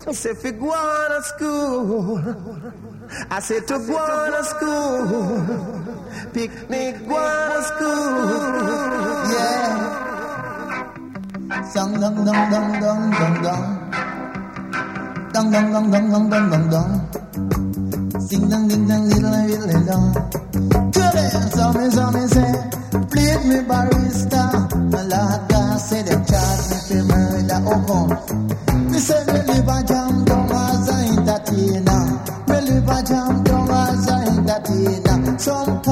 Say if you go on to school, I say to go on to school, picnic go on to school, yeah. Dong dong dong dong dong dong dong, dong dong dong dong dong dong dong dong, sing dong ding dong diddle diddle dong. Today, so me say, please me barista, Malaga say them charge me for murder or gun. Me say me live a jam down as a entertainer. Me live a jam down as a entertainer. Some